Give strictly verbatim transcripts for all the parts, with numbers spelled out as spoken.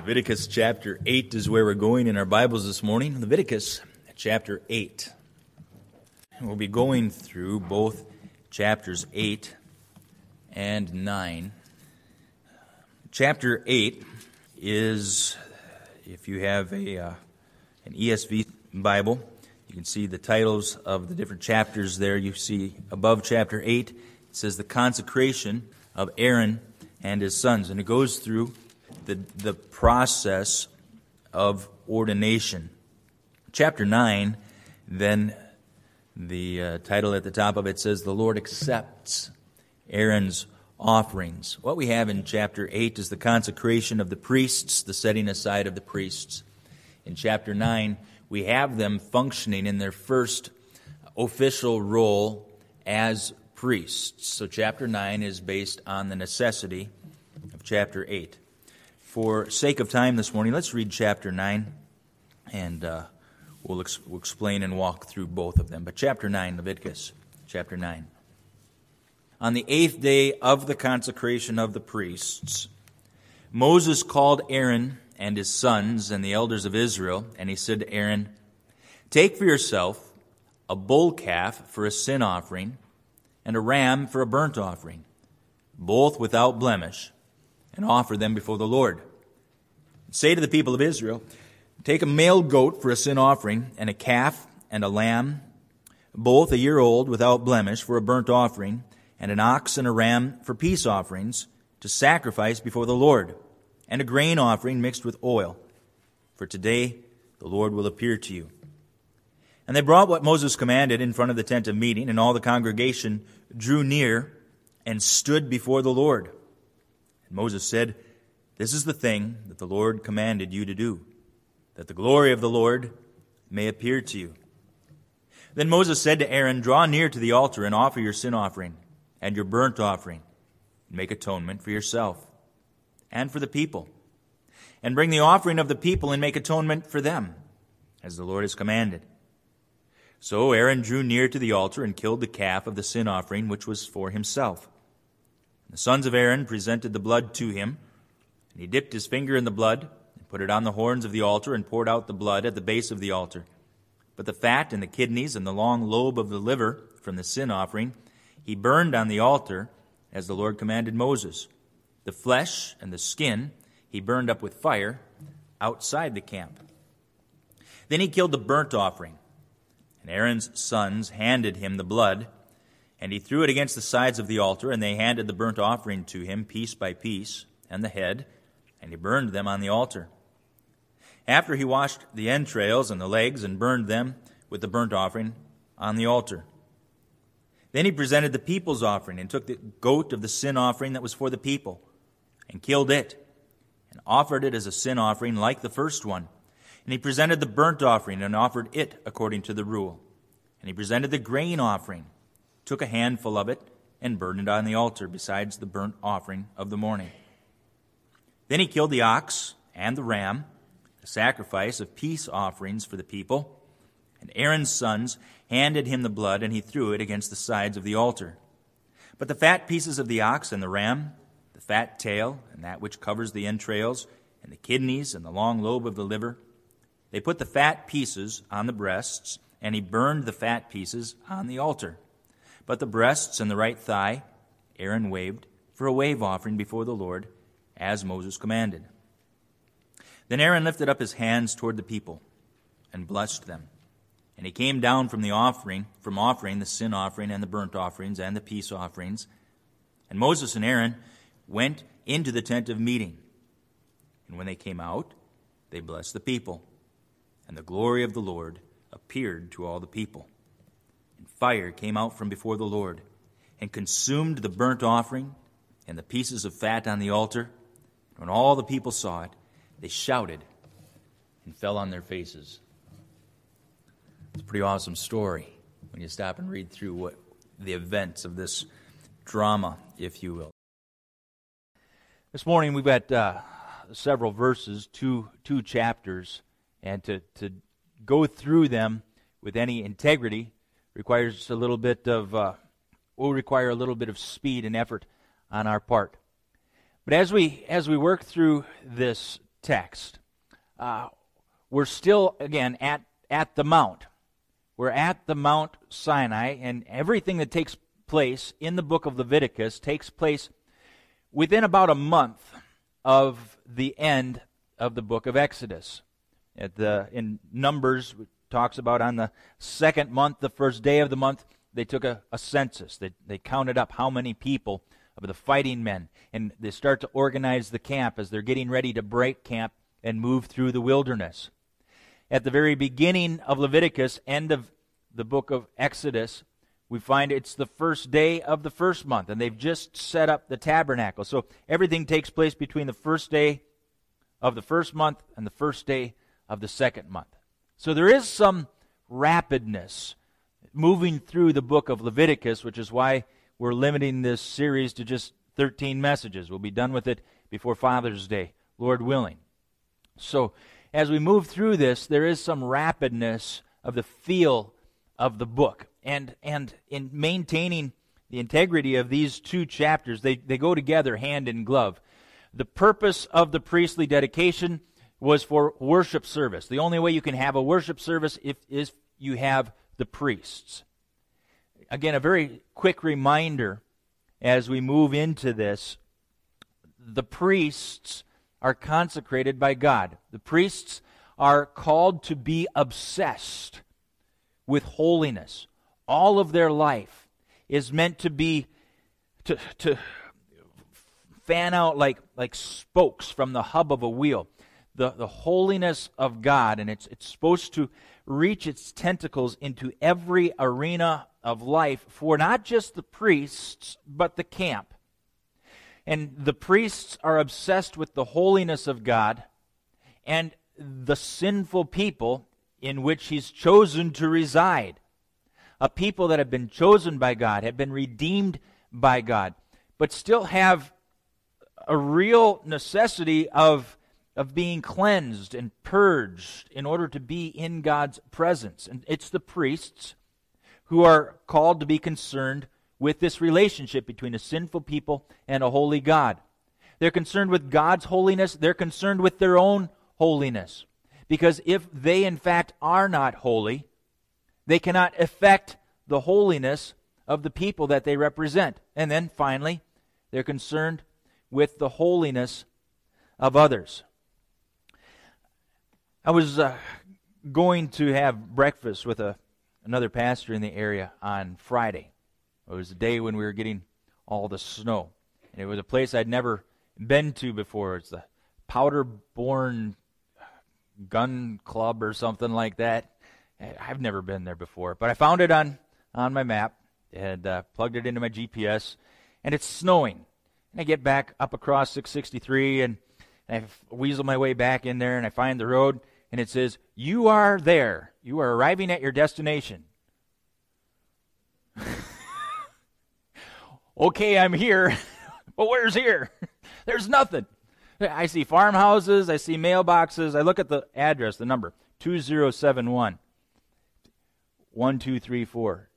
Leviticus chapter eight is where we're going in our Bibles this morning. Leviticus chapter eight. We'll be going through both chapters eight and nine. Chapter eight is, if you have a uh, an E S V Bible, you can see the titles of the different chapters there. You see above chapter eight, it says the consecration of Aaron and his sons. And it goes through the, the process of ordination. Chapter nine, then the uh, title at the top of it says, the Lord accepts Aaron's offerings. What we have in chapter eight is the consecration of the priests, the setting aside of the priests. In chapter nine, we have them functioning in their first official role as priests. So chapter nine is based on the necessity of chapter eight. For sake of time this morning, let's read chapter nine, and uh, we'll, ex- we'll explain and walk through both of them. But chapter nine, Leviticus, chapter nine. On the eighth day of the consecration of the priests, Moses called Aaron and his sons and the elders of Israel, and he said to Aaron, "Take for yourself a bull calf for a sin offering, and a ram for a burnt offering, both without blemish, and offer them before the Lord. Say to the people of Israel, take a male goat for a sin offering, and a calf and a lamb, both a year old without blemish, for a burnt offering, and an ox and a ram for peace offerings, to sacrifice before the Lord, and a grain offering mixed with oil. For today the Lord will appear to you." And they brought what Moses commanded in front of the tent of meeting, and all the congregation drew near and stood before the Lord. And Moses said, "This is the thing that the Lord commanded you to do, that the glory of the Lord may appear to you." Then Moses said to Aaron, "Draw near to the altar and offer your sin offering and your burnt offering, and make atonement for yourself and for the people. And bring the offering of the people and make atonement for them, as the Lord has commanded." So Aaron drew near to the altar and killed the calf of the sin offering, which was for himself. The sons of Aaron presented the blood to him, and he dipped his finger in the blood, and put it on the horns of the altar, and poured out the blood at the base of the altar. But the fat and the kidneys and the long lobe of the liver from the sin offering he burned on the altar, as the Lord commanded Moses. The flesh and the skin he burned up with fire outside the camp. Then he killed the burnt offering, and Aaron's sons handed him the blood, and he threw it against the sides of the altar, and they handed the burnt offering to him piece by piece, and the head, and he burned them on the altar. After he washed the entrails and the legs, and burned them with the burnt offering on the altar. Then he presented the people's offering, and took the goat of the sin offering that was for the people, and killed it, and offered it as a sin offering like the first one. And he presented the burnt offering, and offered it according to the rule. And he presented the grain offering, took a handful of it, and burned it on the altar, besides the burnt offering of the morning. Then he killed the ox and the ram, the sacrifice of peace offerings for the people. And Aaron's sons handed him the blood, and he threw it against the sides of the altar. But the fat pieces of the ox and the ram, the fat tail, and that which covers the entrails, and the kidneys, and the long lobe of the liver, they put the fat pieces on the breasts, and he burned the fat pieces on the altar. But the breasts and the right thigh Aaron waved for a wave offering before the Lord, as Moses commanded. Then Aaron lifted up his hands toward the people, and blessed them. And he came down from the offering, from offering the sin offering and the burnt offerings and the peace offerings. And Moses and Aaron went into the tent of meeting. And when they came out, they blessed the people. And the glory of the Lord appeared to all the people. And fire came out from before the Lord, and consumed the burnt offering and the pieces of fat on the altar. And when all the people saw it, they shouted and fell on their faces. It's a pretty awesome story when you stop and read through what the events of this drama, if you will. This morning we've got uh, several verses, two two chapters, and to, to go through them with any integrity requires a little bit of, uh, will require a little bit of speed and effort on our part. But as we as we work through this text. Uh, we're still, again, at, at the Mount. We're at the Mount Sinai, and everything that takes place in the book of Leviticus takes place within about a month of the end of the book of Exodus. At the, in Numbers, it talks about on the second month, the first day of the month, they took a, a census. They, they counted up how many people of the fighting men, and they start to organize the camp as they're getting ready to break camp and move through the wilderness. At the very beginning of Leviticus, end of the book of Exodus, we find it's the first day of the first month, and they've just set up the tabernacle. So everything takes place between the first day of the first month and the first day of the second month. So there is some rapidness moving through the book of Leviticus, which is why we're limiting this series to just thirteen messages. We'll be done with it before Father's Day, Lord willing. So as we move through this, there is some rapidness of the feel of the book. And and in maintaining the integrity of these two chapters, they, they go together hand in glove. The purpose of the priestly dedication was for worship service. The only way you can have a worship service if, is you have the priests. Again, a very quick reminder as we move into this. The priests are consecrated by God. The priests are called to be obsessed with holiness. All of their life is meant to be, to, to fan out like, like spokes from the hub of a wheel. The, the holiness of God, and it's, it's supposed to reach its tentacles into every arena of life for not just the priests, but the camp. And the priests are obsessed with the holiness of God and the sinful people in which He's chosen to reside. A people that have been chosen by God, have been redeemed by God, but still have a real necessity of, of being cleansed and purged in order to be in God's presence. And it's the priests who are called to be concerned with this relationship between a sinful people and a holy God. They're concerned with God's holiness. They're concerned with their own holiness. Because if they in fact are not holy, they cannot affect the holiness of the people that they represent. And then finally, they're concerned with the holiness of others. I was uh, going to have breakfast with a, another pastor in the area on Friday. It was the day when we were getting all the snow. And it was a place I'd never been to before. It's the Powderborn Gun Club or something like that. I've never been there before. But I found it on, on my map and uh, plugged it into my G P S. And it's snowing. And I get back up across six sixty-three and, and I weasel my way back in there and I find the road. And it says, "You are there. You are arriving at your destination." Okay, I'm here, but where's here? There's nothing. I see farmhouses, I see mailboxes. I look at the address, the number, two zero seven one, one two three four.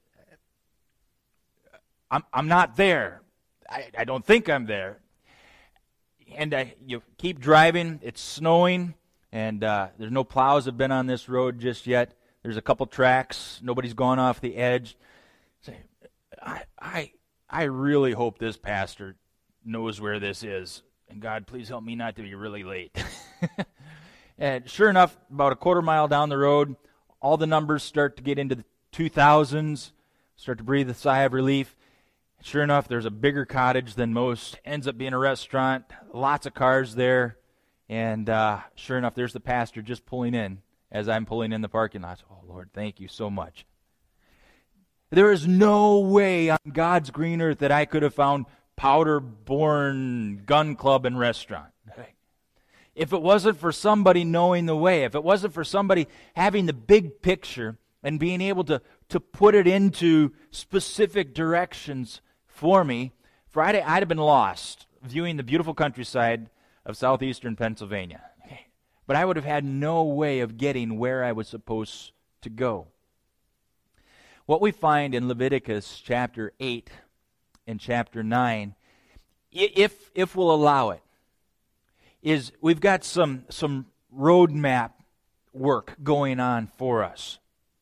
I'm I'm not there. I, I don't think I'm there. And I, you keep driving, it's snowing, and uh, there's no plows have been on this road just yet. There's a couple tracks, nobody's gone off the edge. I I... I really hope this pastor knows where this is. And God, please help me not to be really late. And sure enough, about a quarter mile down the road, all the numbers start to get into the two thousands, start to breathe a sigh of relief. And sure enough, there's a bigger cottage than most. Ends up being a restaurant, lots of cars there. And uh, sure enough, there's the pastor just pulling in as I'm pulling in the parking lot. Oh, Lord, thank you so much. There is no way on God's green earth that I could have found Powderborn Gun Club and Restaurant. If it wasn't for somebody knowing the way, if it wasn't for somebody having the big picture and being able to, to put it into specific directions for me, Friday I'd have been lost viewing the beautiful countryside of southeastern Pennsylvania. But I would have had no way of getting where I was supposed to go. What we find in Leviticus chapter eight and chapter nine, if if we'll allow it, is we've got some, some roadmap work going on for us.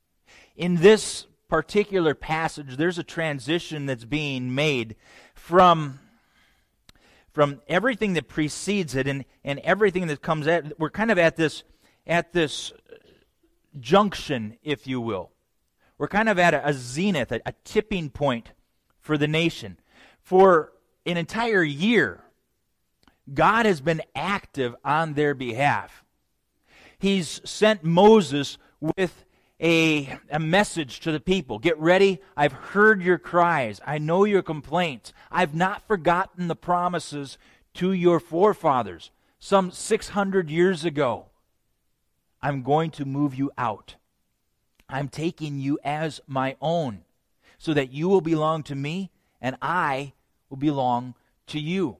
In this particular passage, there's a transition that's being made from, from everything that precedes it and, and everything that comes at. We're kind of at this at this junction, if you will. We're kind of at a, a zenith, a, a tipping point for the nation. For an entire year, God has been active on their behalf. He's sent Moses with a, a message to the people. Get ready. I've heard your cries. I know your complaints. I've not forgotten the promises to your forefathers some six hundred years ago. I'm going to move you out. I'm taking you as my own so that you will belong to me and I will belong to you.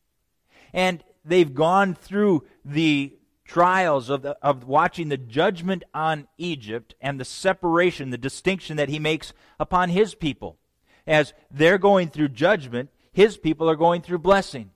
And they've gone through the trials of, the, of watching the judgment on Egypt and the separation, the distinction that he makes upon his people. As they're going through judgment, his people are going through blessing.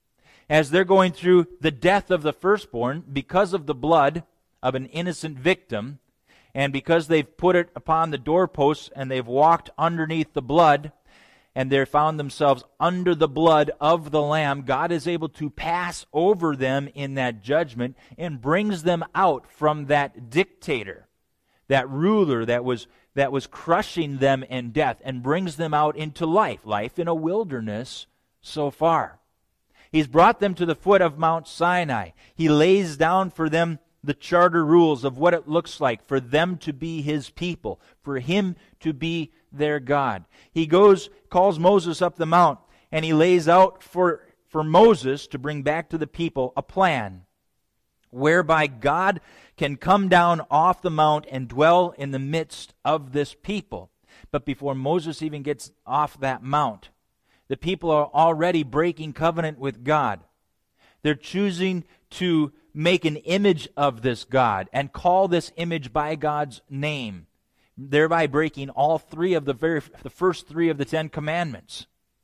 As they're going through the death of the firstborn because of the blood of an innocent victim, and because they've put it upon the doorposts and they've walked underneath the blood, and they found themselves under the blood of the Lamb, God is able to pass over them in that judgment and brings them out from that dictator, that ruler that was that was crushing them in death, and brings them out into life, life in a wilderness so far. He's brought them to the foot of Mount Sinai. He lays down for them the charter rules of what it looks like for them to be his people, for him to be their God. He goes, calls Moses up the mount, and he lays out for, for Moses to bring back to the people a plan whereby God can come down off the mount and dwell in the midst of this people. But before Moses even gets off that mount, the people are already breaking covenant with God. They're choosing to make an image of this God and call this image by God's name, thereby breaking all three of the very the first three of the Ten Commandments.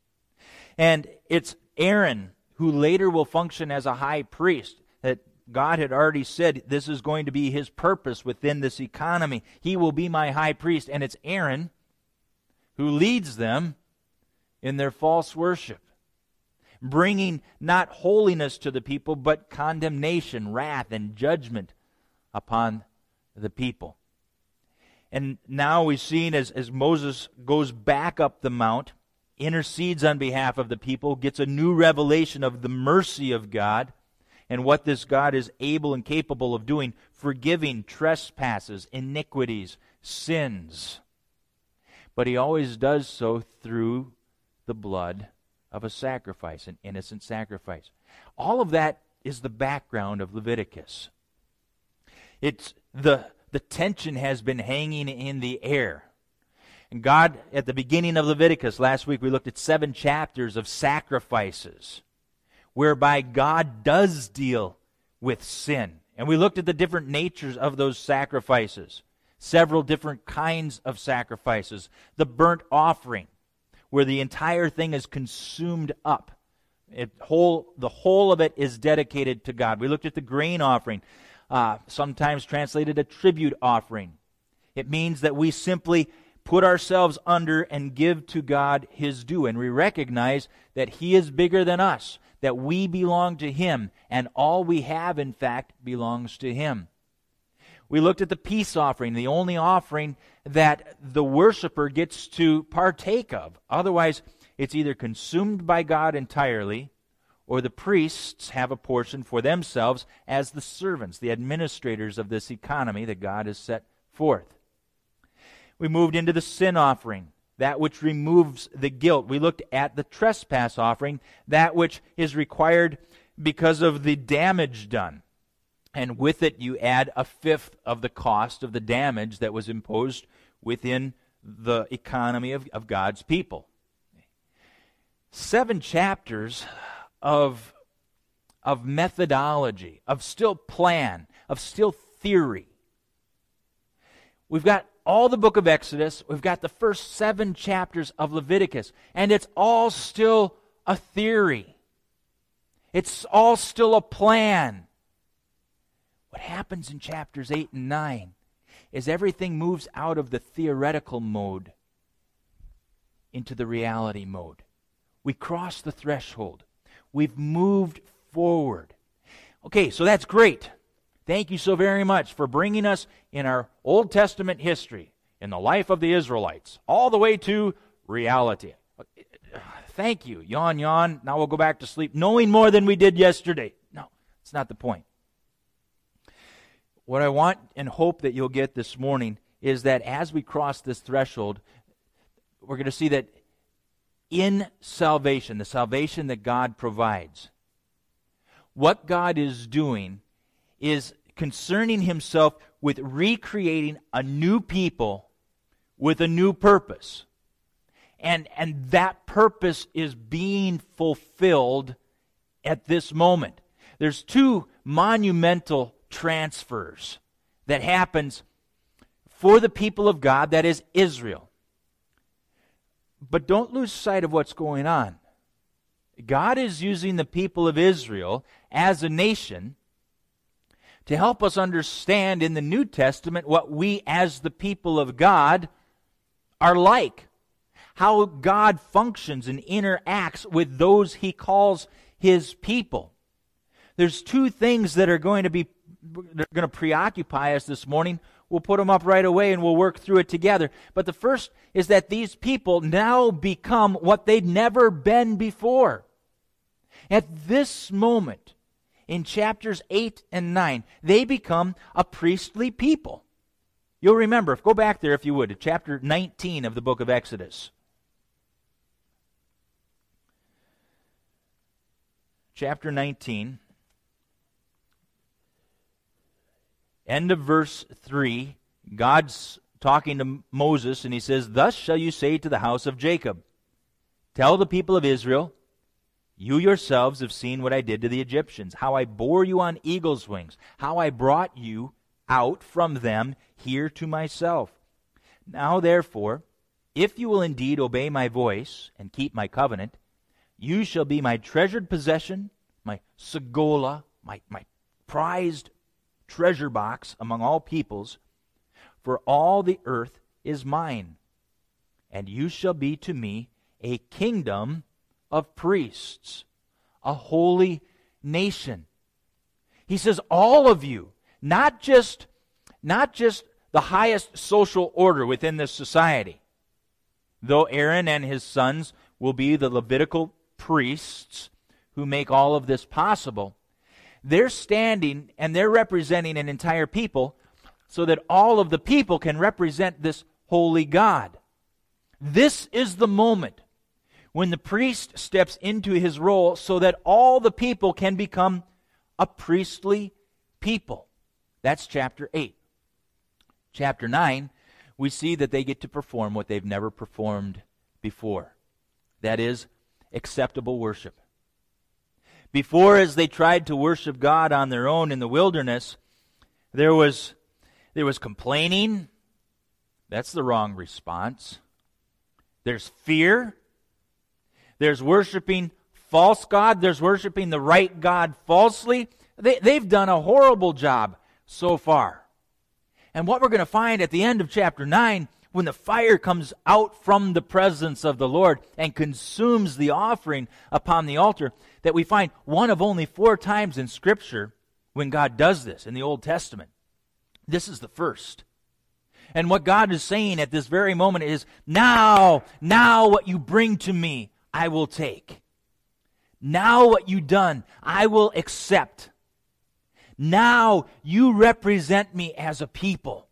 And it's Aaron who later will function as a high priest, that God had already said this is going to be his purpose within this economy. He will be my high priest, and it's Aaron who leads them in their false worship, bringing not holiness to the people, but condemnation, wrath, and judgment upon the people. And now we've seen as, as Moses goes back up the mount, intercedes on behalf of the people, gets a new revelation of the mercy of God and what this God is able and capable of doing, forgiving trespasses, iniquities, sins. But he always does so through the blood of a sacrifice, an innocent sacrifice. All of that is the background of Leviticus. It's the, the tension has been hanging in the air. And God, at the beginning of Leviticus, last week we looked at seven chapters of sacrifices, whereby God does deal with sin. And we looked at the different natures of those sacrifices, several different kinds of sacrifices. The burnt offering, where the entire thing is consumed up. It whole, the whole of it is dedicated to God. We looked at the grain offering, uh, sometimes translated a tribute offering. It means that we simply put ourselves under and give to God his due, and we recognize that he is bigger than us, that we belong to him, and all we have, in fact, belongs to him. We looked at the peace offering, the only offering that the worshiper gets to partake of. Otherwise, it's either consumed by God entirely, or the priests have a portion for themselves as the servants, the administrators of this economy that God has set forth. We moved into the sin offering, that which removes the guilt. We looked at the trespass offering, that which is required because of the damage done. And with it, you add a fifth of the cost of the damage that was imposed within the economy of, of God's people. Seven chapters of, of methodology, of still plan, of still theory. We've got all the book of Exodus. We've got the first seven chapters of Leviticus. And it's all still a theory. It's all still a plan. What happens in chapters eight and nine is everything moves out of the theoretical mode into the reality mode. We cross the threshold. We've moved forward. Okay, so that's great. Thank you so very much for bringing us in our Old Testament history, in the life of the Israelites, all the way to reality. Thank you. Yawn, yawn. Now we'll go back to sleep, knowing more than we did yesterday. No, that's not the point. What I want and hope that you'll get this morning is that as we cross this threshold, we're going to see that in salvation, the salvation that God provides, what God is doing is concerning himself with recreating a new people with a new purpose. And, and that purpose is being fulfilled at this moment. There's two monumental transfers that happens for the people of God, that is Israel. But don't lose sight of what's going on. God is using the people of Israel as a nation to help us understand in the New Testament what we as the people of God are like. How God functions and interacts with those he calls his people. There's two things that are going to be that are going to preoccupy us this morning. We'll put them up right away and we'll work through it together. But the first is that these people now become what they'd never been before. At this moment, in chapters eight and nine, they become a priestly people. You'll remember, go back there if you would, to chapter nineteen of the book of Exodus. Chapter nineteen, end of verse three, God's talking to Moses, and he says, "Thus shall you say to the house of Jacob, tell the people of Israel, you yourselves have seen what I did to the Egyptians, how I bore you on eagle's wings, how I brought you out from them here to myself. Now therefore, if you will indeed obey my voice and keep my covenant, you shall be my treasured possession, my segola, my, my prized treasure box among all peoples, for all the earth is mine. And you shall be to me a kingdom of priests, a holy nation." He says, all of you, not just, not just the highest social order within this society, though Aaron and his sons will be the Levitical priests who make all of this possible. They're standing and they're representing an entire people so that all of the people can represent this holy God. This is the moment when the priest steps into his role so that all the people can become a priestly people. That's chapter eight. Chapter nine, we see that they get to perform what they've never performed before. That is, acceptable worship. Before, as they tried to worship God on their own in the wilderness, there was, there was complaining. That's the wrong response. There's fear. There's worshiping false God. There's worshiping the right God falsely. They, they've done a horrible job so far. And what we're going to find at the end of chapter nine, when the fire comes out from the presence of the Lord and consumes the offering upon the altar, that we find one of only four times in Scripture when God does this in the Old Testament. This is the first. And what God is saying at this very moment is, now, now what you bring to me, I will take. Now what you've done, I will accept. Now you represent me as a people.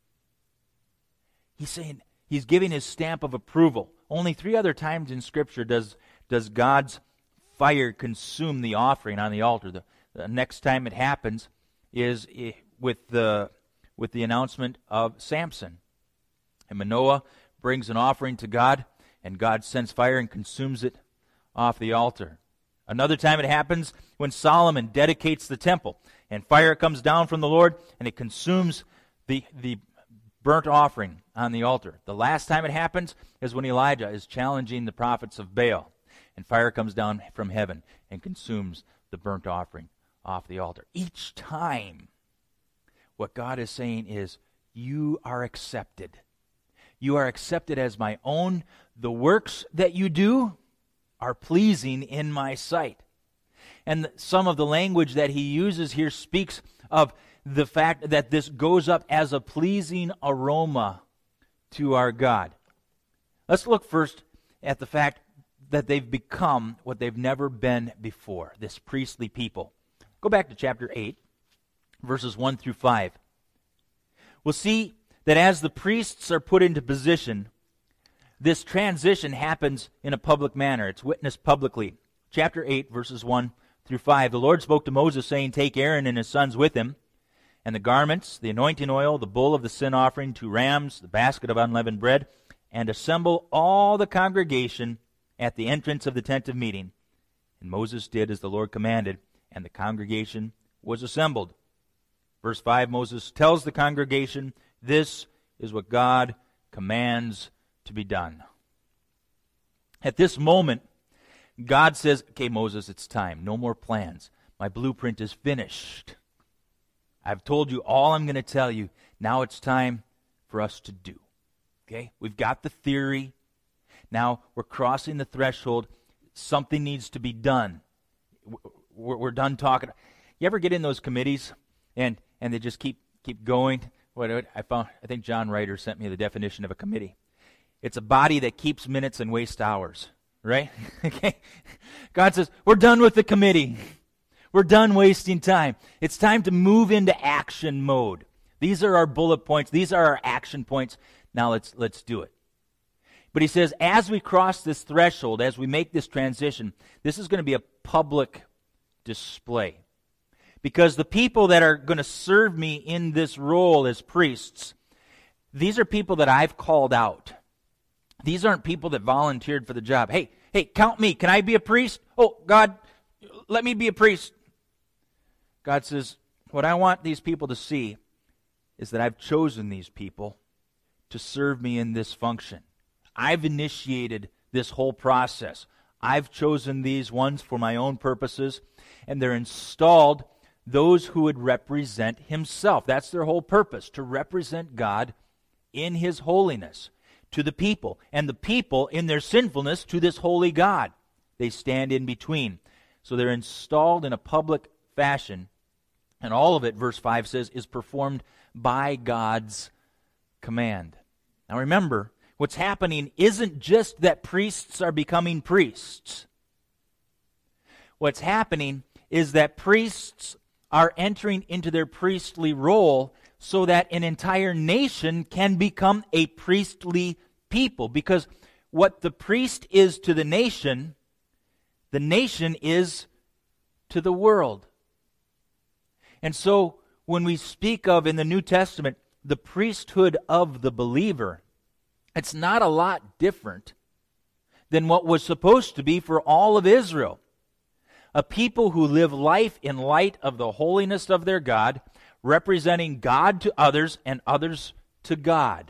He's saying, he's giving his stamp of approval. Only three other times in Scripture does, does God's fire consume the offering on the altar. The, the next time it happens is with the, with the announcement of Samson. And Manoah brings an offering to God, and God sends fire and consumes it off the altar. Another time it happens when Solomon dedicates the temple, and fire comes down from the Lord, and it consumes the, the burnt offering on the altar. The last time it happens is when Elijah is challenging the prophets of Baal, and fire comes down from heaven and consumes the burnt offering off the altar. Each time, what God is saying is, you are accepted. You are accepted as my own. The works that you do are pleasing in my sight. And some of the language that he uses here speaks of the fact that this goes up as a pleasing aroma to our God. Let's look first at the fact that they've become what they've never been before, this priestly people. Go back to chapter eight, verses one through five. We'll see that as the priests are put into position, this transition happens in a public manner. It's witnessed publicly. Chapter eight, verses one through five. The Lord spoke to Moses, saying, Take Aaron and his sons with him, and the garments, the anointing oil, the bull of the sin offering, two rams, the basket of unleavened bread, and assemble all the congregation at the entrance of the tent of meeting. And Moses did as the Lord commanded, and the congregation was assembled. Verse five, Moses tells the congregation, this is what God commands to be done. At this moment, God says, okay, Moses, it's time. No more plans. My blueprint is finished. I've told you all I'm going to tell you. Now it's time for us to do. Okay? We've got the theory. Now we're crossing the threshold. Something needs to be done. We're, we're done talking. You ever get in those committees and, and they just keep keep going? What I found, I think John Ryder sent me the definition of a committee. It's a body that keeps minutes and wastes hours. Right? Okay. God says, we're done with the committee. We're done wasting time. It's time to move into action mode. These are our bullet points. These are our action points. Now let's let's do it. But he says, as we cross this threshold, as we make this transition, this is going to be a public display. Because the people that are going to serve me in this role as priests, these are people that I've called out. These aren't people that volunteered for the job. Hey, hey, count me. Can I be a priest? Oh, God, let me be a priest. God says, what I want these people to see is that I've chosen these people to serve me in this function. I've initiated this whole process. I've chosen these ones for my own purposes, and they're installed, those who would represent himself. That's their whole purpose, to represent God in his holiness to the people, and the people in their sinfulness to this holy God. They stand in between. So they're installed in a public fashion, and all of it, verse five says, is performed by God's command. Now remember, what's happening isn't just that priests are becoming priests. What's happening is that priests are entering into their priestly role so that an entire nation can become a priestly people. Because what the priest is to the nation, the nation is to the world. And so when we speak of, in the New Testament, the priesthood of the believer, it's not a lot different than what was supposed to be for all of Israel. A people who live life in light of the holiness of their God, representing God to others and others to God.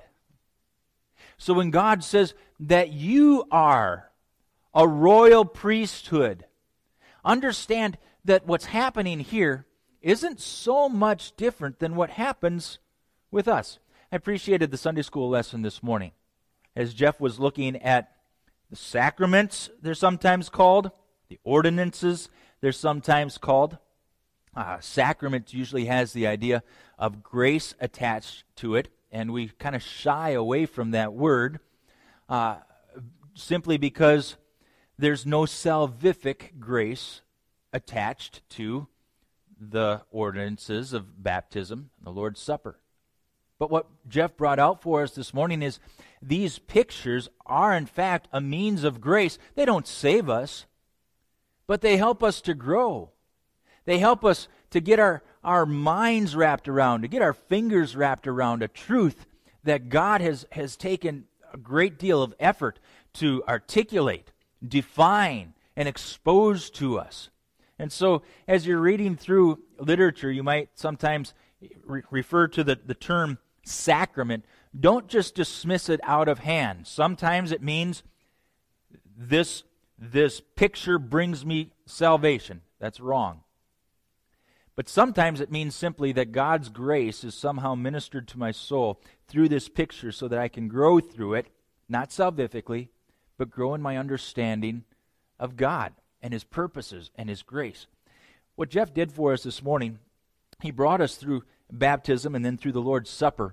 So when God says that you are a royal priesthood, understand that what's happening here isn't so much different than what happens with us. I appreciated the Sunday school lesson this morning as Jeff was looking at the sacraments, they're sometimes called, the ordinances, they're sometimes called. Uh, sacrament usually has the idea of grace attached to it, and we kind of shy away from that word uh, simply because there's no salvific grace attached to the ordinances of baptism, the Lord's Supper. But what Jeff brought out for us this morning is these pictures are in fact a means of grace. They don't save us, but they help us to grow. They help us to get our, our minds wrapped around, to get our fingers wrapped around a truth that God has, has taken a great deal of effort to articulate, define, and expose to us. And so as you're reading through literature, you might sometimes re- refer to the, the term sacrament. Don't just dismiss it out of hand. Sometimes it means this, this picture brings me salvation. That's wrong. But sometimes it means simply that God's grace is somehow ministered to my soul through this picture so that I can grow through it, not salvifically, but grow in my understanding of God and His purposes and His grace. What Jeff did for us this morning, he brought us through baptism and then through the Lord's Supper.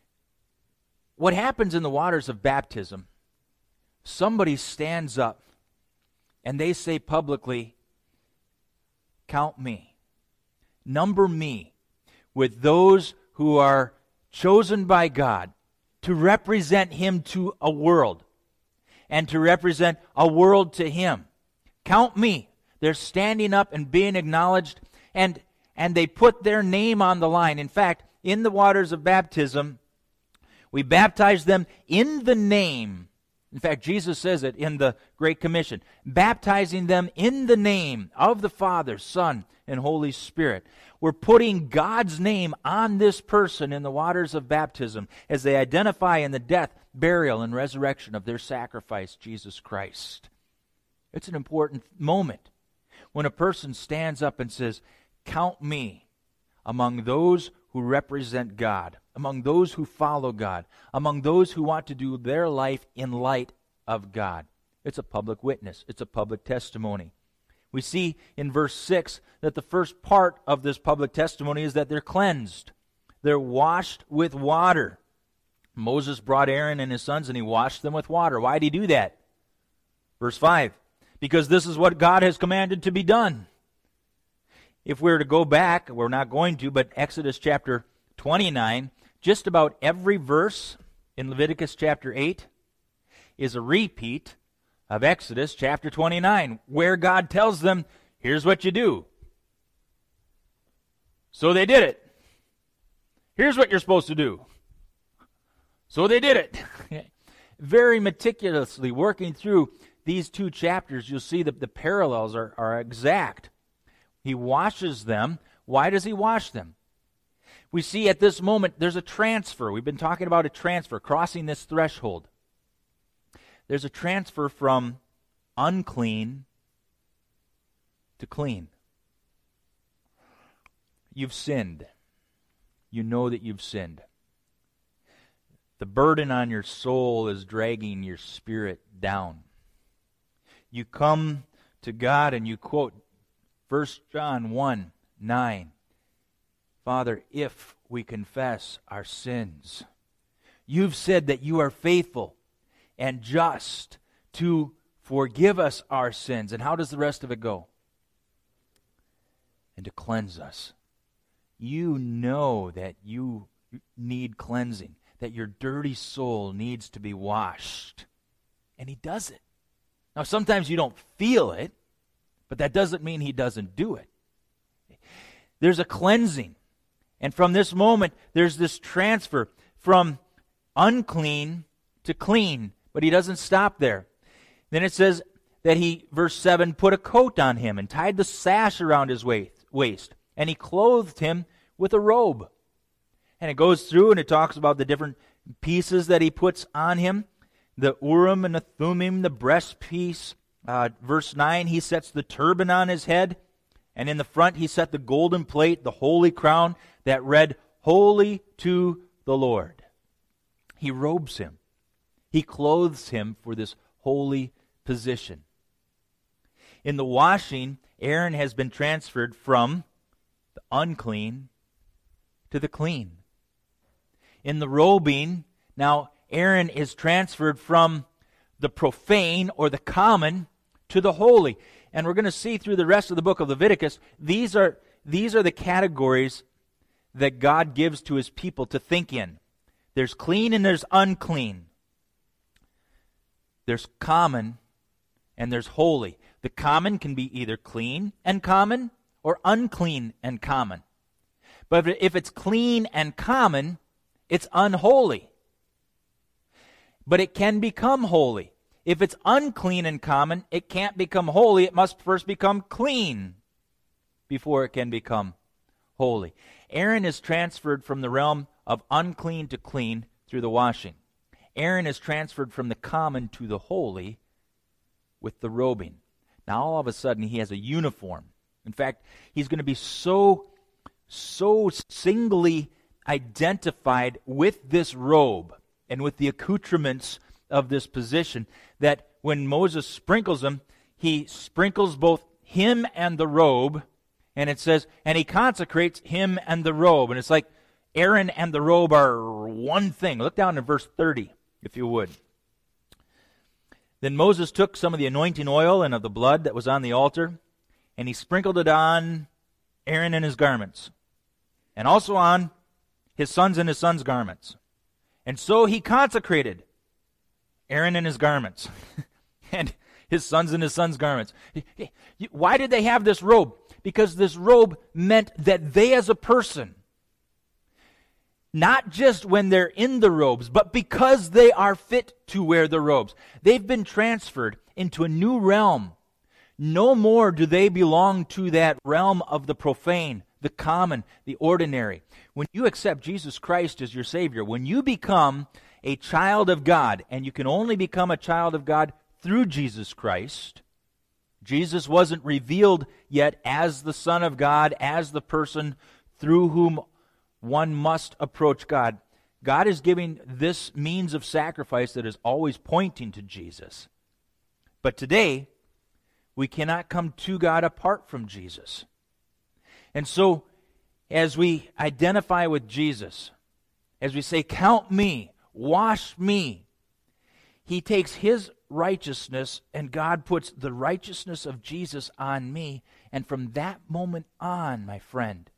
What happens in the waters of baptism, somebody stands up and they say publicly, count me. Number me with those who are chosen by God to represent Him to a world and to represent a world to Him. Count me. They're standing up and being acknowledged, and, and they put their name on the line. In fact, in the waters of baptism, we baptize them in the name. In fact, Jesus says it in the Great Commission, baptizing them in the name of the Father, Son, and Holy Spirit. We're putting God's name on this person in the waters of baptism as they identify in the death, burial, and resurrection of their sacrifice, Jesus Christ. It's an important moment when a person stands up and says, count me among those who represent God, among those who follow God, among those who want to do their life in light of God. It's a public witness. It's a public testimony. We see in verse six that the first part of this public testimony is that they're cleansed. They're washed with water. Moses brought Aaron and his sons and he washed them with water. Why did he do that? Verse five, because this is what God has commanded to be done. If we were to go back, we're not going to, but Exodus chapter twenty-nine, just about every verse in Leviticus chapter eight is a repeat of Exodus chapter twenty-nine, where God tells them, here's what you do. So they did it. Here's what you're supposed to do. So they did it. Very meticulously working through these two chapters, you'll see that the parallels are, are exact. He washes them. Why does he wash them? We see at this moment there's a transfer. We've been talking about a transfer, crossing this threshold. There's a transfer from unclean to clean. You've sinned. You know that you've sinned. The burden on your soul is dragging your spirit down. You come to God and you quote First John one nine. Father, if we confess our sins, you've said that you are faithful and just to forgive us our sins. And how does the rest of it go? And to cleanse us. You know that you need cleansing, that your dirty soul needs to be washed. And he does it. Now, sometimes you don't feel it, but that doesn't mean he doesn't do it. There's a cleansing. And from this moment, there's this transfer from unclean to clean. But he doesn't stop there. Then it says that he, verse seven, put a coat on him and tied the sash around his waist. And he clothed him with a robe. And it goes through and it talks about the different pieces that he puts on him. The Urim and the Thummim, the breastpiece. Uh, verse nine, he sets the turban on his head. And in the front he set the golden plate, the holy crown that read, Holy to the Lord. He robes him. He clothes him for this holy position. In the washing, Aaron has been transferred from the unclean to the clean. In the robing, now Aaron is transferred from the profane or the common to the holy. And we're going to see through the rest of the book of Leviticus, these are, these are the categories that God gives to his people to think in. There's clean and there's unclean. There's common and there's holy. The common can be either clean and common or unclean and common. But if it's clean and common, it's unholy. But it can become holy. If it's unclean and common, it can't become holy. It must first become clean before it can become holy. Aaron is transferred from the realm of unclean to clean through the washing. Aaron is transferred from the common to the holy with the robing. Now all of a sudden he has a uniform. In fact, he's going to be so, so singly identified with this robe and with the accoutrements of this position that when Moses sprinkles him, he sprinkles both him and the robe, and it says, and he consecrates him and the robe. And it's like Aaron and the robe are one thing. Look down in verse thirty, if you would. Then Moses took some of the anointing oil and of the blood that was on the altar, and he sprinkled it on Aaron and his garments, and also on his sons and his sons' garments. And so he consecrated Aaron and his garments, and his sons and his sons' garments. Why did they have this robe? Because this robe meant that they as a person, not just when they're in the robes, but because they are fit to wear the robes, they've been transferred into a new realm. No more do they belong to that realm of the profane, the common, the ordinary. When you accept Jesus Christ as your Savior, when you become a child of God, and you can only become a child of God through Jesus Christ, Jesus wasn't revealed yet as the Son of God, as the person through whom one must approach God. God is giving this means of sacrifice that is always pointing to Jesus. But today, we cannot come to God apart from Jesus. And so, as we identify with Jesus, as we say, count me, wash me, he takes his righteousness and God puts the righteousness of Jesus on me. And from that moment on, my friend,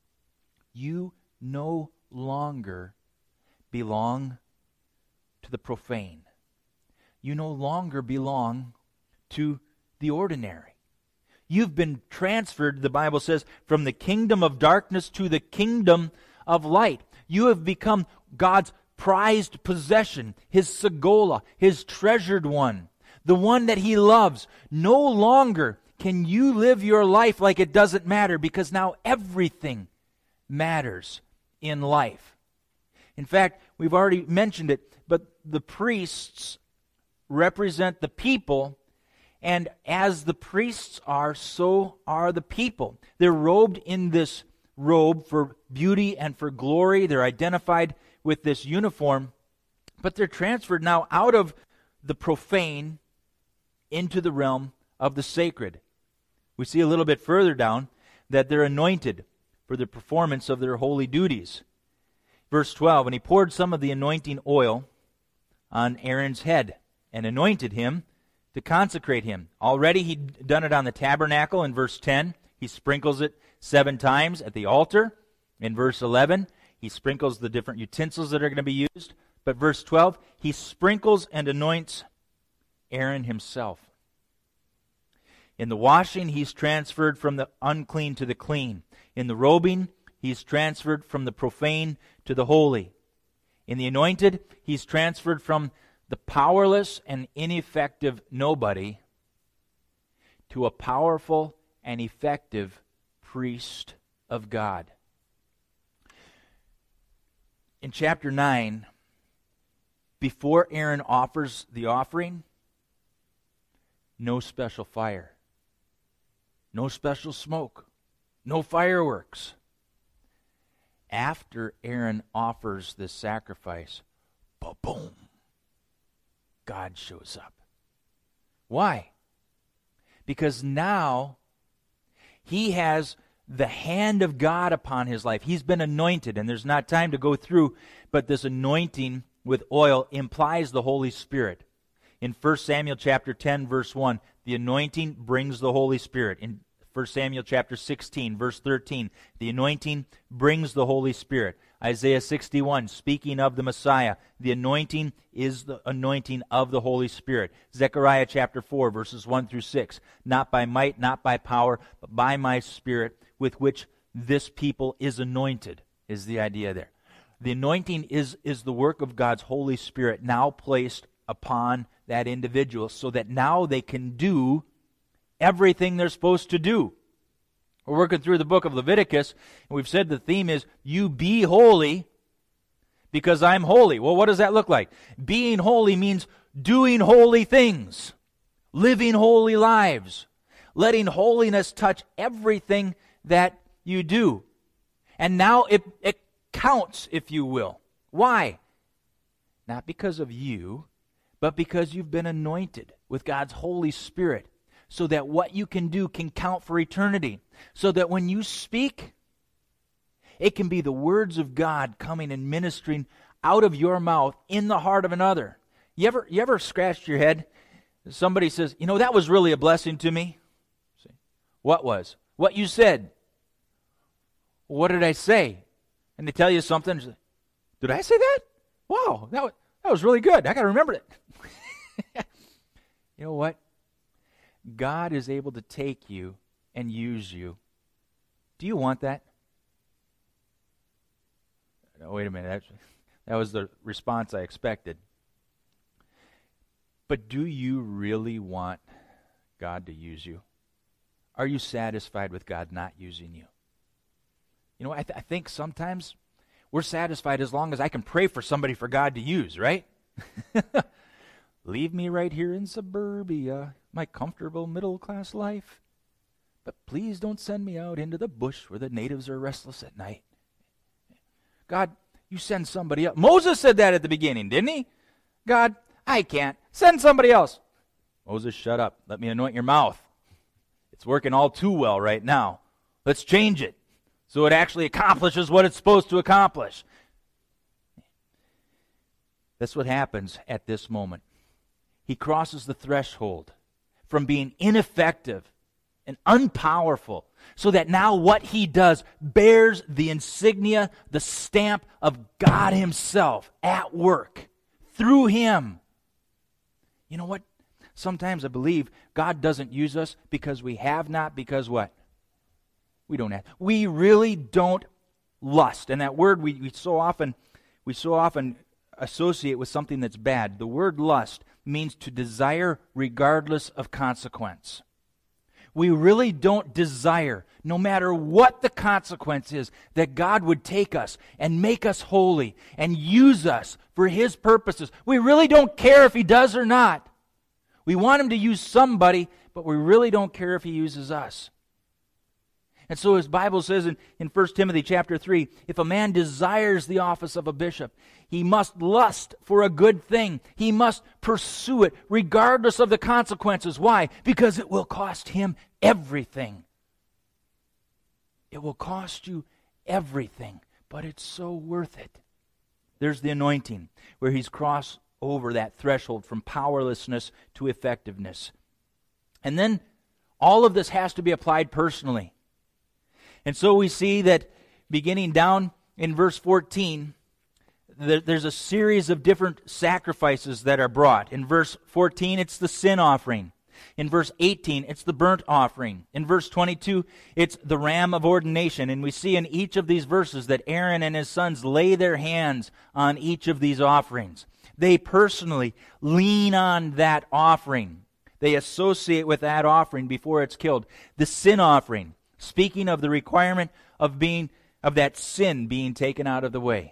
you no longer belong to the profane. You no longer belong to the ordinary. You've been transferred, the Bible says, from the kingdom of darkness to the kingdom of light. You have become God's prized possession, his segola, his treasured one, the one that he loves. No longer can you live your life like it doesn't matter, because now everything matters in life. In fact, we've already mentioned it, but the priests represent the people, and as the priests are, so are the people. They're robed in this robe for beauty and for glory. They're identified with this uniform, but they're transferred now out of the profane into the realm of the sacred. We see a little bit further down that they're anointed for the performance of their holy duties. Verse twelve, and he poured some of the anointing oil on Aaron's head and anointed him to consecrate him. Already he'd done it on the tabernacle in verse ten. He sprinkles it seven times at the altar. In verse eleven, he sprinkles the different utensils that are going to be used. But verse twelve, he sprinkles and anoints Aaron himself. In the washing, he's transferred from the unclean to the clean. In the robing, he's transferred from the profane to the holy. In the anointed, he's transferred from the powerless and ineffective nobody to a powerful and effective priest of God. In chapter nine, before Aaron offers the offering, no special fire, no special smoke, no fireworks. After Aaron offers this sacrifice, ba-boom, God shows up. Why? Because now he has the hand of God upon his life. He's been anointed, and there's not time to go through, but this anointing with oil implies the Holy Spirit. In First Samuel chapter ten, verse one, the anointing brings the Holy Spirit. In First Samuel chapter sixteen, verse thirteen, the anointing brings the Holy Spirit. Isaiah sixty-one, speaking of the Messiah, the anointing is the anointing of the Holy Spirit. Zechariah chapter four, verses one through six, not by might, not by power, but by my Spirit, with which this people is anointed, is the idea there. The anointing is, is the work of God's Holy Spirit now placed upon that individual so that now they can do everything they're supposed to do. We're working through the book of Leviticus, and we've said the theme is, you be holy because I'm holy. Well, what does that look like? Being holy means doing holy things, living holy lives, letting holiness touch everything that you do. And now it, it counts, if you will. Why? Not because of you, but because you've been anointed with God's Holy Spirit, so that what you can do can count for eternity. So that when you speak, it can be the words of God coming and ministering out of your mouth in the heart of another. You ever, you ever scratched your head? Somebody says, you know, that was really a blessing to me. What was? What you said. What did I say? And they tell you something. Did I say that? Wow, that was, that was really good. I got to remember it. You know what? God is able to take you and use you. Do you want that? No, wait a minute. That, that was the response I expected. But do you really want God to use you? Are you satisfied with God not using you? You know, I, th- I think sometimes we're satisfied as long as I can pray for somebody for God to use, right? Leave me right here in suburbia, my comfortable middle-class life. But please don't send me out into the bush where the natives are restless at night. God, you send somebody else. Moses said that at the beginning, didn't he? God, I can't. Send somebody else. Moses, shut up. Let me anoint your mouth. It's working all too well right now. Let's change it so it actually accomplishes what it's supposed to accomplish. That's what happens at this moment. He crosses the threshold from being ineffective and unpowerful, so that now what he does bears the insignia, the stamp of God himself at work through him. You know what? Sometimes I believe God doesn't use us because we have not, because what? We don't have. We really don't lust. And that word we, we so often we so often associate with something that's bad. The word lust means to desire regardless of consequence. We really don't desire, no matter what the consequence is, that God would take us and make us holy and use us for his purposes. We really don't care if he does or not. We want him to use somebody, but we really don't care if he uses us. And so his Bible says in, in First Timothy chapter three, if a man desires the office of a bishop, he must lust for a good thing. He must pursue it regardless of the consequences. Why? Because it will cost him everything. It will cost you everything, but it's so worth it. There's the anointing, where he's crossed over that threshold from powerlessness to effectiveness. And then all of this has to be applied personally. And so we see that beginning down in verse fourteen, there's a series of different sacrifices that are brought. In verse fourteen, it's the sin offering. In verse eighteen, it's the burnt offering. In verse twenty-two, it's the ram of ordination. And we see in each of these verses that Aaron and his sons lay their hands on each of these offerings. They personally lean on that offering. They associate with that offering before it's killed. The sin offering, speaking of the requirement of being of that sin being taken out of the way.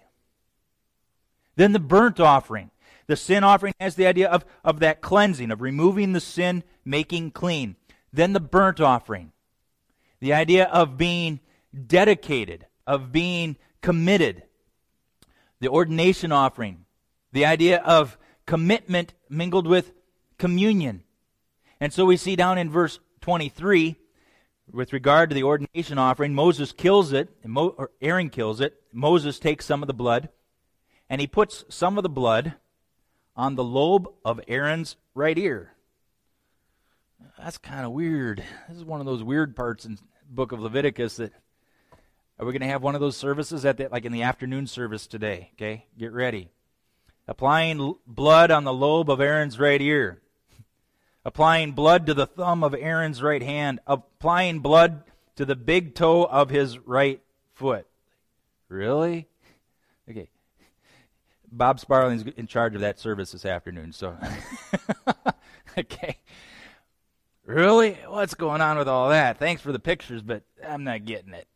Then the burnt offering. The sin offering has the idea of, of that cleansing, of removing the sin, making clean. Then the burnt offering. The idea of being dedicated, of being committed. The ordination offering. The idea of commitment mingled with communion. And so we see down in verse twenty-three, with regard to the ordination offering, Moses kills it, or Aaron kills it. Moses takes some of the blood, and he puts some of the blood on the lobe of Aaron's right ear. That's kind of weird. This is one of those weird parts in the book of Leviticus that, are we going to have one of those services at the, like in the afternoon service today? Okay, get ready. Applying blood on the lobe of Aaron's right ear. Applying blood to the thumb of Aaron's right hand. Applying blood to the big toe of his right foot. Really? Okay. Bob Sparling's in charge of that service this afternoon, so. Okay. Really? What's going on with all that? Thanks for the pictures, but I'm not getting it.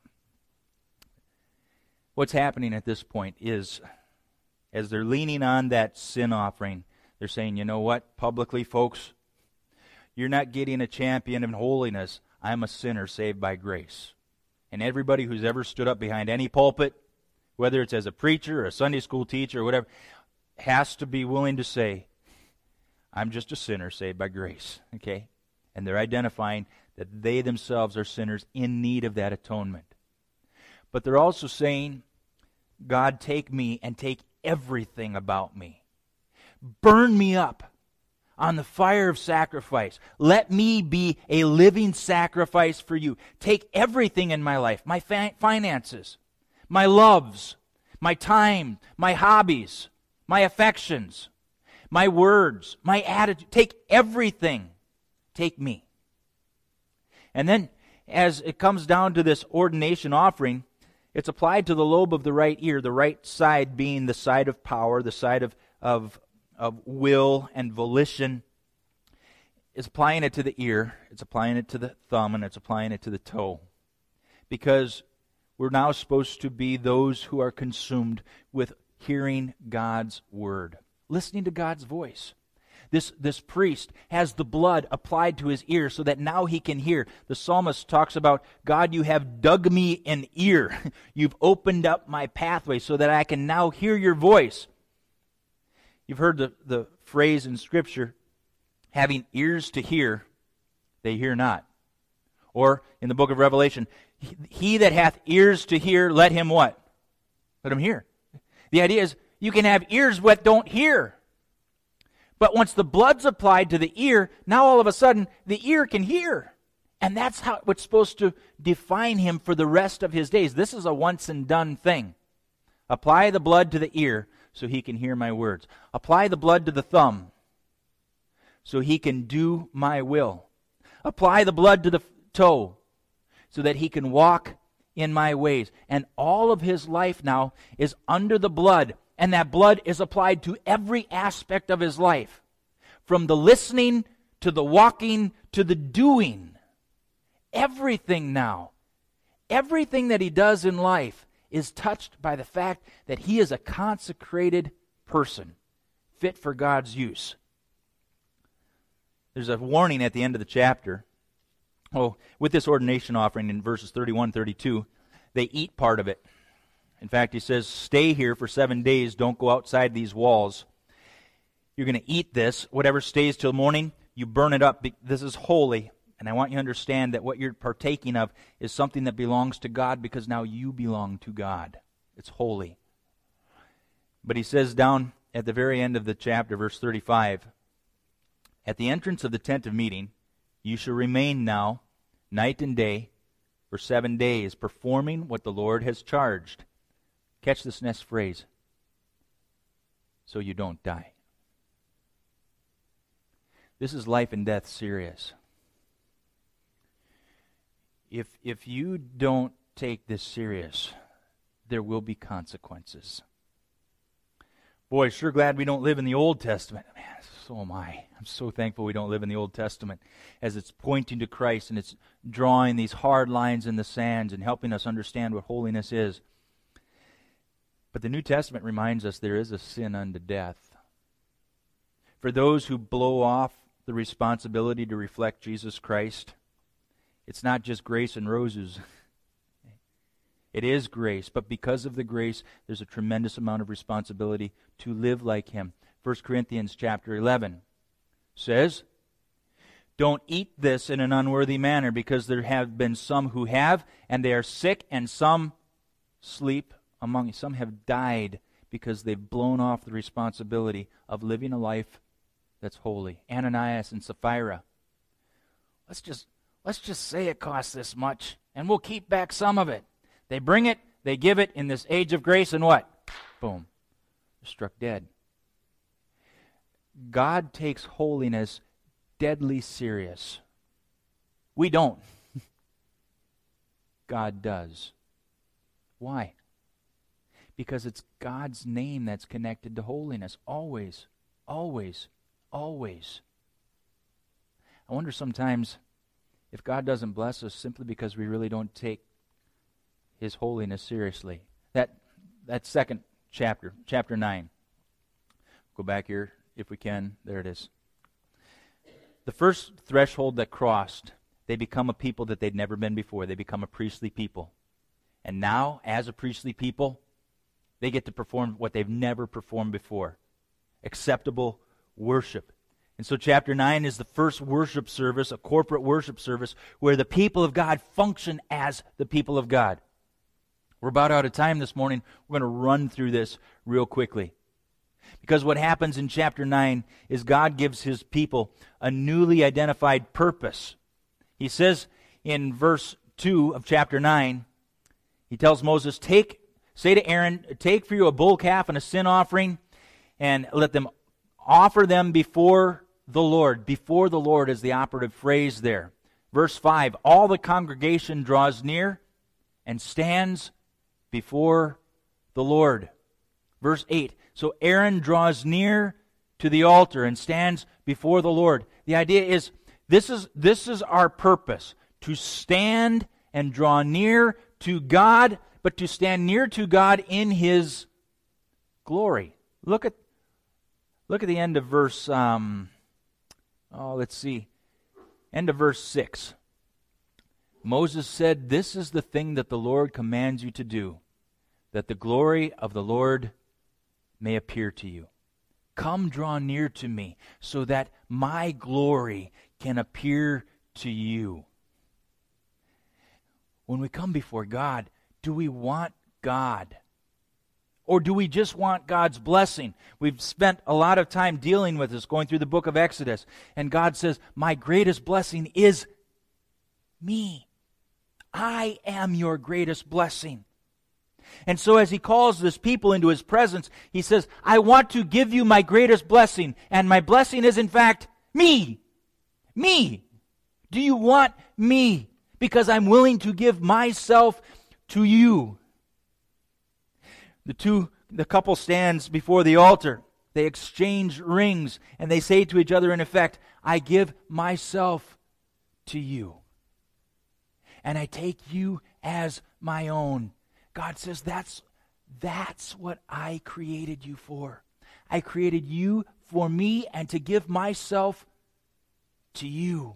What's happening at this point is, as they're leaning on that sin offering, they're saying, you know what, publicly, folks, you're not getting a champion in holiness. I'm a sinner saved by grace. And everybody who's ever stood up behind any pulpit, whether it's as a preacher or a Sunday school teacher or whatever, has to be willing to say, I'm just a sinner saved by grace. Okay? And they're identifying that they themselves are sinners in need of that atonement. But they're also saying, God, take me and take everything about me. Burn me up on the fire of sacrifice. Let me be a living sacrifice for you. Take everything in my life, my fa- finances, my loves, my time, my hobbies, my affections, my words, my attitude. Take everything. Take me. And then, as it comes down to this ordination offering, it's applied to the lobe of the right ear, the right side being the side of power, the side of, of, of will and volition. It's applying it to the ear, it's applying it to the thumb, and it's applying it to the toe. Because we're now supposed to be those who are consumed with hearing God's word, listening to God's voice. This, this priest has the blood applied to his ear so that now he can hear. The psalmist talks about, God, you have dug me an ear. You've opened up my pathway so that I can now hear your voice. You've heard the, the phrase in Scripture, having ears to hear, they hear not. Or in the book of Revelation, he, he that hath ears to hear, let him what? Let him hear. The idea is, you can have ears but don't hear. But once the blood's applied to the ear, now all of a sudden the ear can hear. And that's how what's supposed to define him for the rest of his days. This is a once and done thing. Apply the blood to the ear so he can hear my words. Apply the blood to the thumb so he can do my will. Apply the blood to the toe so that he can walk in my ways. And all of his life now is under the blood. And that blood is applied to every aspect of his life. From the listening to the walking to the doing. Everything now. Everything that he does in life is touched by the fact that he is a consecrated person, fit for God's use. There's a warning at the end of the chapter. Oh, with this ordination offering in verses thirty-one, thirty-two, they eat part of it. In fact, he says, stay here for seven days. Don't go outside these walls. You're going to eat this. Whatever stays till morning, you burn it up. This is holy. And I want you to understand that what you're partaking of is something that belongs to God because now you belong to God. It's holy. But he says down at the very end of the chapter, verse thirty-five, at the entrance of the tent of meeting, you shall remain now, night and day, for seven days, performing what the Lord has charged. Catch this next phrase. So you don't die. This is life and death serious. If if you don't take this serious, there will be consequences. Boy, sure glad we don't live in the Old Testament. Man, so am I. I'm so thankful we don't live in the Old Testament, as it's pointing to Christ and it's drawing these hard lines in the sands and helping us understand what holiness is. But the New Testament reminds us there is a sin unto death. For those who blow off the responsibility to reflect Jesus Christ, it's not just grace and roses. It is grace, but because of the grace, there's a tremendous amount of responsibility to live like Him. First Corinthians chapter eleven says, don't eat this in an unworthy manner, because there have been some who have, and they are sick, and some sleep among you. Some have died because they've blown off the responsibility of living a life that's holy. Ananias and Sapphira. Let's just let's just say it costs this much, and we'll keep back some of it. They bring it, they give it in this age of grace, and what? Boom. They're struck dead. God takes holiness deadly serious. We don't. God does. Why? Because it's God's name that's connected to holiness. Always, always, always. I wonder sometimes if God doesn't bless us simply because we really don't take His holiness seriously. That that second chapter, chapter nine. Go back here if we can. There it is. the first threshold that crossed, they become a people that they'd never been before. They become a priestly people. And now, as a priestly people, they get to perform what they've never performed before. Acceptable worship. And so chapter nine is the first worship service, a corporate worship service, where the people of God function as the people of God. We're about out of time this morning. We're going to run through this real quickly. Because what happens in chapter nine is God gives his people a newly identified purpose. He says in verse two of chapter nine, he tells Moses, "Take, say to Aaron, take for you a bull calf and a sin offering, and let them offer them before the Lord." Before the Lord is the operative phrase there. Verse five, all the congregation draws near and stands before the Lord. Verse eight, so Aaron draws near to the altar and stands before the Lord. The idea is, this is, this is our purpose, to stand and draw near to God, but to stand near to God in his glory. Look at look at the end of verse, um, oh, let's see, end of verse six. Moses said, "This is the thing that the Lord commands you to do, that the glory of the Lord may appear to you. Come draw near to me, so that my glory can appear to you." When we come before God, do we want God? Or do we just want God's blessing? We've spent a lot of time dealing with this, going through the book of Exodus. And God says, my greatest blessing is me. I am your greatest blessing. And so as he calls this people into his presence, he says, I want to give you my greatest blessing. And my blessing is in fact me. Me. Do you want me? Because I'm willing to give myself to you. The two, the couple stands before the altar. They exchange rings and they say to each other in effect, I give myself to you. And I take you as my own. God says, that's, that's what I created you for. I created you for me and to give myself to you.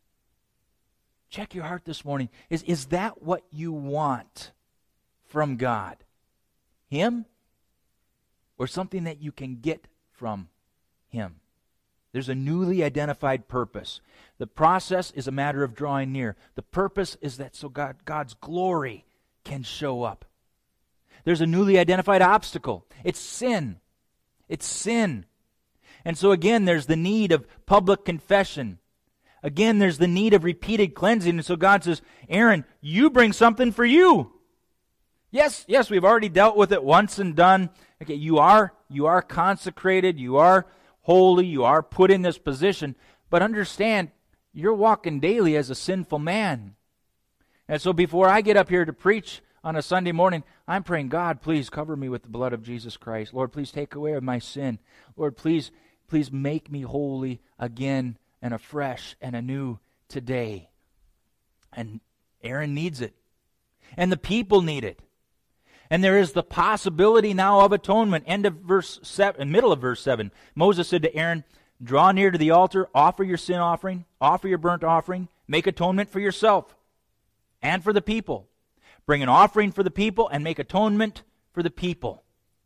Check your heart this morning. Is, is that what you want from God? Him? Or something that you can get from Him? There's a newly identified purpose. The process is a matter of drawing near. The purpose is that so God, God's glory can show up. There's a newly identified obstacle. It's sin. It's sin. And so again, there's the need of public confession. Again, there's the need of repeated cleansing. And so God says, Aaron, you bring something for you. Yes, yes, we've already dealt with it once and done. Okay, you are, you are consecrated, you are holy, you are put in this position. But understand, you're walking daily as a sinful man. And so before I get up here to preach on a Sunday morning, I'm praying, God, please cover me with the blood of Jesus Christ. Lord, please take away my sin. Lord, please, please make me holy again and afresh and anew today. And Aaron needs it. And the people need it. And there is the possibility now of atonement. End of verse seven, middle of verse seven. Moses said to Aaron, draw near to the altar, offer your sin offering, offer your burnt offering, make atonement for yourself and for the people. Bring an offering for the people and make atonement for the people.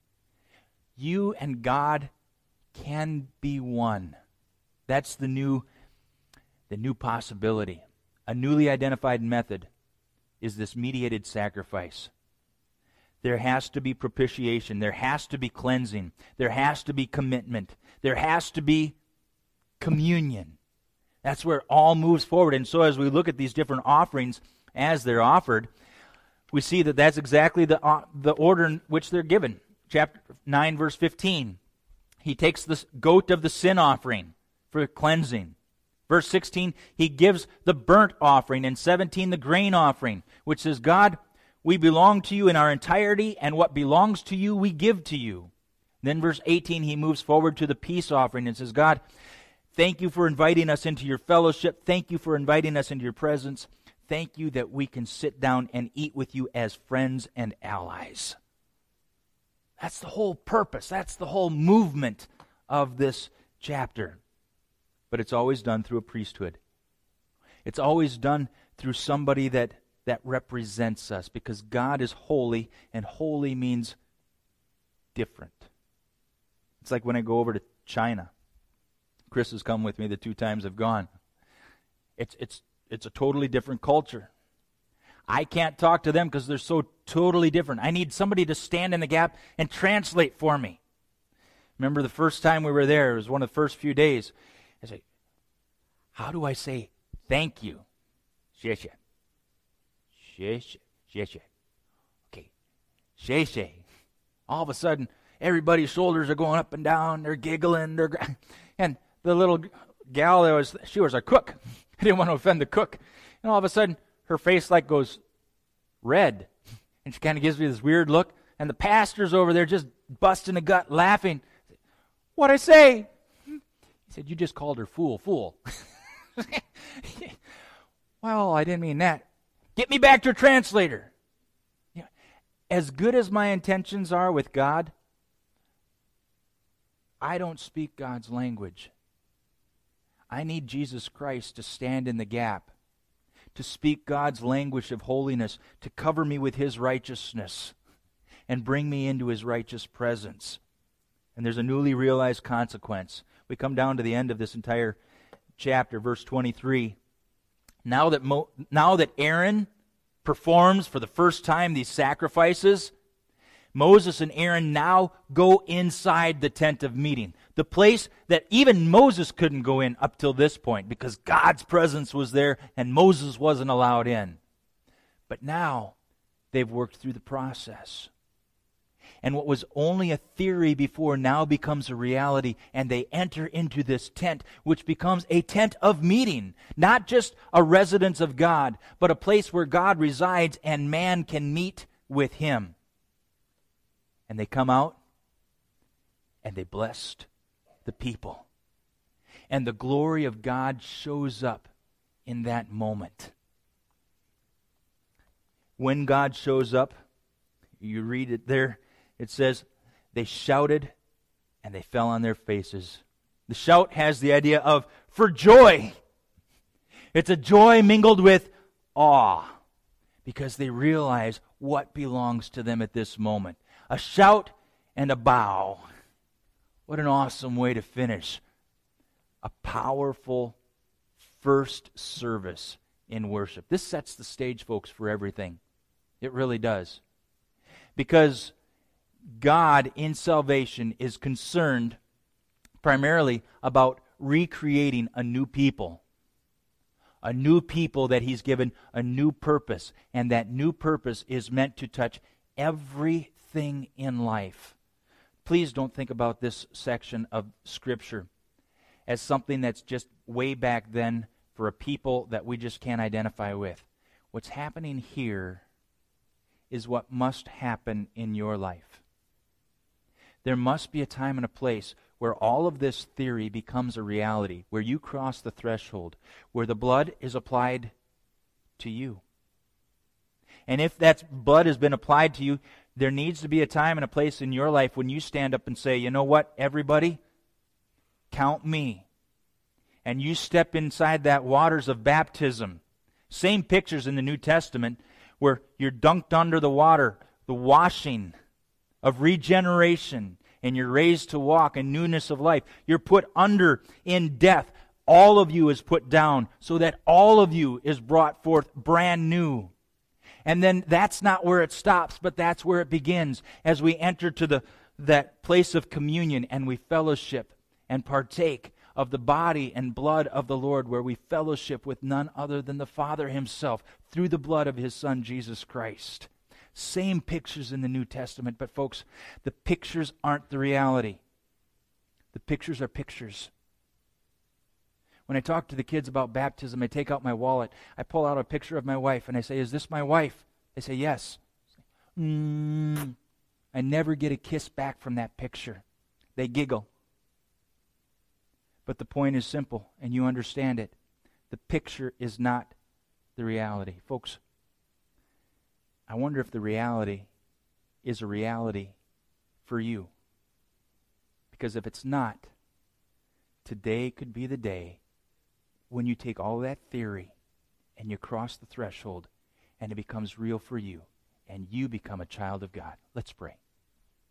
You and God can be one. That's the new, the new possibility. A newly identified method is this mediated sacrifice. There has to be propitiation. There has to be cleansing. There has to be commitment. There has to be communion. That's where it all moves forward. And so as we look at these different offerings as they're offered, we see that that's exactly the, uh, the order in which they're given. Chapter nine, verse fifteen. He takes the goat of the sin offering for cleansing. Verse sixteen, he gives the burnt offering. And seventeen, the grain offering, which says, God, we belong to you in our entirety, and what belongs to you we give to you. Then verse eighteen, he moves forward to the peace offering and says, God, thank you for inviting us into your fellowship. Thank you for inviting us into your presence. Thank you that we can sit down and eat with you as friends and allies. That's the whole purpose. That's the whole movement of this chapter. but it's always done through a priesthood. It's always done through somebody that, that represents us, because God is holy, and holy means different. It's like when I go over to China. Chris has come with me the two times I've gone. It's it's it's a totally different culture. I can't talk to them because they're so totally different. I need somebody to stand in the gap and translate for me. Remember the first time we were there, it was one of the first few days. I said, how do I say thank you? Xie xie. Xie xie. Xie xie. Okay. Xie xie. All of a sudden, everybody's shoulders are going up and down. They're giggling. They're and the little gal that was, she was a cook. I didn't want to offend the cook. And all of a sudden, her face like goes red. And she kind of gives me this weird look. And the pastor's over there just busting a gut, laughing. What'd I say? He said, you just called her fool, fool. Well, I didn't mean that. Get me back to a translator. Yeah. As good as my intentions are with God, I don't speak God's language. I need Jesus Christ to stand in the gap, to speak God's language of holiness, to cover me with His righteousness, and bring me into His righteous presence. And there's a newly realized consequence. We come down to the end of this entire chapter, verse twenty-three. Now that Mo- now that Aaron performs for the first time these sacrifices, Moses and Aaron now go inside the tent of meeting, the place that even Moses couldn't go in up till this point because God's presence was there and Moses wasn't allowed in. But now they've worked through the process. And what was only a theory before now becomes a reality, and they enter into this tent, which becomes a tent of meeting, not just a residence of God, but a place where God resides and man can meet with Him. And they come out, and they blessed the people. And the glory of God shows up in that moment. When God shows up, you read it there, it says, they shouted and they fell on their faces. The shout has the idea of for joy. It's a joy mingled with awe, because they realize what belongs to them at this moment. A shout and a bow. What an awesome way to finish a powerful first service in worship. This sets the stage, folks, for everything. It really does. Because God in salvation is concerned primarily about recreating a new people. A new people that He's given a new purpose. And that new purpose is meant to touch everything in life. Please don't think about this section of Scripture as something that's just way back then for a people that we just can't identify with. What's happening here is what must happen in your life. There must be a time and a place where all of this theory becomes a reality, where you cross the threshold, where the blood is applied to you. And if that blood has been applied to you, there needs to be a time and a place in your life when you stand up and say, you know what, everybody, count me. And you step inside that waters of baptism. Same pictures in the New Testament where you're dunked under the water, the washing of regeneration, and you're raised to walk in newness of life. You're put under in death. All of you is put down so that all of you is brought forth brand new. And then that's not where it stops, but that's where it begins as we enter to the that place of communion and we fellowship and partake of the body and blood of the Lord, where we fellowship with none other than the Father Himself through the blood of His Son, Jesus Christ. Same pictures in the New Testament, but folks, the pictures aren't the reality. The pictures are pictures. When I talk to the kids about baptism, I take out my wallet, I pull out a picture of my wife, and I say, is this my wife? They say, yes. Mm. I never get a kiss back from that picture. They giggle. But the point is simple, and you understand it. The picture is not the reality. Folks, I wonder if the reality is a reality for you. Because if it's not, today could be the day when you take all that theory and you cross the threshold and it becomes real for you and you become a child of God. Let's pray.